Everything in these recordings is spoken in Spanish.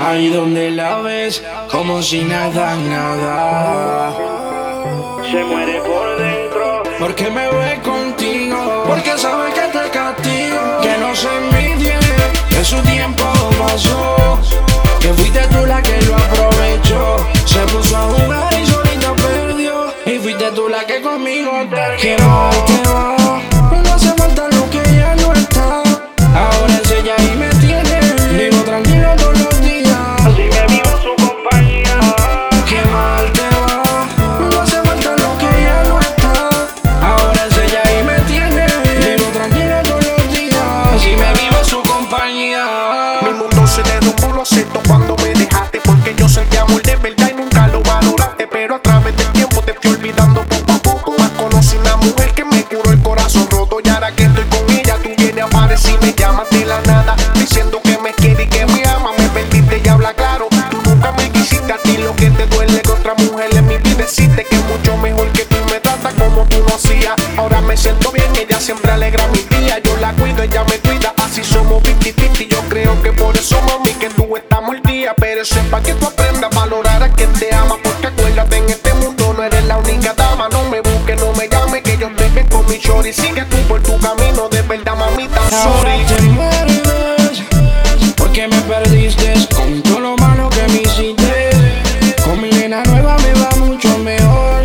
Ahí donde la ves, como si nada, nada. Se muere por dentro. Porque me ve contigo, porque sabe que te castigo. Que no se envidie, que su tiempo pasó. Que fuiste tú la que lo aprovechó. Se puso a jugar y solita perdió. Y fuiste tú la que conmigo terminó. Que mal te va, no hace falta lo que ya no está. Ahora es ella y me tiene, vivo tranquilo todos los días. Así me vivo su compañía. Que mal te va, no hace falta lo que ya no está. Ahora es ella y me tiene, vivo tranquilo todos los días. Así me vivo su compañía. Mi mundo se derrumbó, lo acepto cuando me dejaste, porque yo sentí amor de verdad y nunca lo valoraste. Pero a través del tiempo te fui olvidando poco a poco. Más conocí una mujer que me curó el corazón roto. Y ahora que estoy con ella, tú vienes a aparecer y me llamas de la nada, diciendo que me quiere y que me ama. Me perdiste y habla claro, tú nunca me quisiste. A ti lo que te duele que otra mujer en mi vida existe, que es mucho mejor que tú y me trata como tú no hacías. Ahora me siento bien, ella siempre alegra mi día. Yo la cuido, ella me cuida, así somos 50-50. Yo creo que por eso, mami, que tú estamos al día. Pero sepa que tú aprendas a valorar a quien te ama, porque acuérdate, en este mundo no eres la única dama. No me busques, no me llames, que yo te ven con mi shorty. Sigue tú por tu camino, de verdad, mamita, Ahora sorry. te mueres, porque me perdiste con todo lo malo que me hiciste. Con mi nena nueva me va mucho mejor.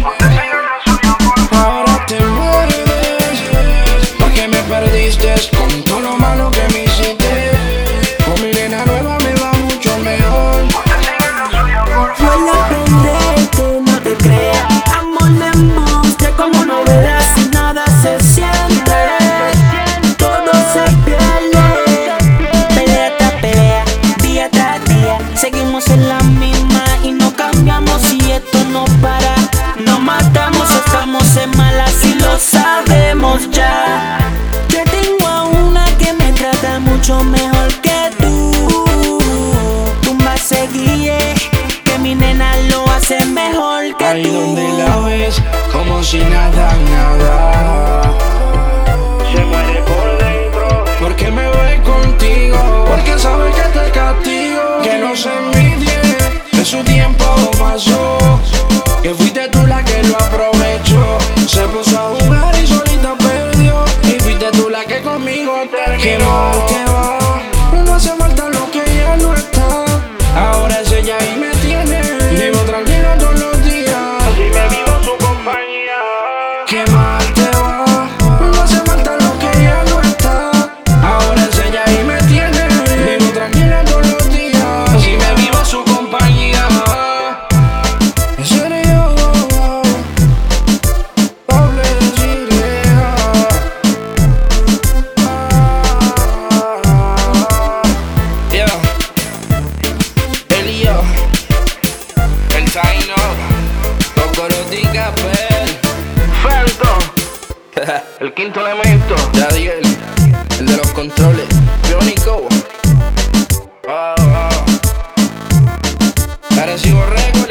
Ahora te mueres, porque me perdiste con todo lo malo que me hiciste. Con mi nena nueva me va mucho mejor. Vuelve a aprenderte, no te creas. Amor demuestra como no verás si nada se siente. Todo se pierde. Pelea tras pelea, día tras día. Seguimos en la misma y no cambiamos. Y esto no para, no matamos. Estamos en malas y lo sabemos ya. Yo tengo a una que me trata mucho mejor que tú. Tú me seguir, que mi nena lo hace mejor que Ahí tú. donde la ves, como si nada, nada. Se muere por dentro. Porque me ve contigo, porque sabe que te castigo. Que no se envidie, que su tiempo pasó. Que fuiste tú la que lo aprovechó. Se puso a jugar y solita perdió. Y fuiste tú la que conmigo terminó. Que mal te va, no hace falta lo que ya no está. Ahora es ella y me tiene, vivo tranquilo todos los días. Así me vivo su compañía. Que mal te va, no hace falta lo que ya no está. Ahora es ella y me tiene, vivo tranquila todos los días. Así me vivo su compañía. En serio, doble Chilea. Yeah. Elio, el Taino, Cocorotica, Fento. El quinto elemento. Yadiel, el de los controles, Bionico. Arecibo Record.